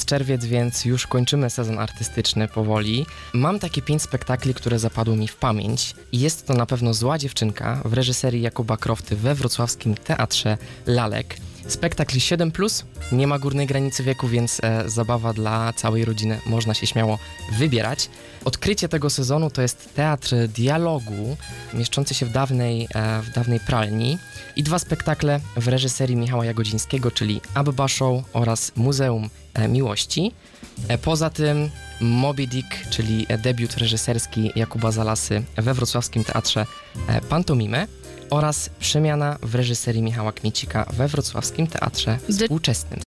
czerwiec, więc już kończymy sezon artystyczny powoli. Mam takie 5 spektakli, które zapadły mi w pamięć. I jest to na pewno Zła dziewczynka w reżyserii Jakuba Krofty we wrocławskim Teatrze Lalek. Spektakl 7+, nie ma górnej granicy wieku, więc zabawa dla całej rodziny, można się śmiało wybierać. Odkrycie tego sezonu to jest Teatr Dialogu, mieszczący się w dawnej pralni i 2 spektakle w reżyserii Michała Jagodzińskiego, czyli Abba Show oraz Muzeum Miłości. Poza tym Moby Dick, czyli debiut reżyserski Jakuba Zalasy we wrocławskim Teatrze Pantomimy oraz Przemiana w reżyserii Michała Kmiecika we wrocławskim Teatrze Współczesnym.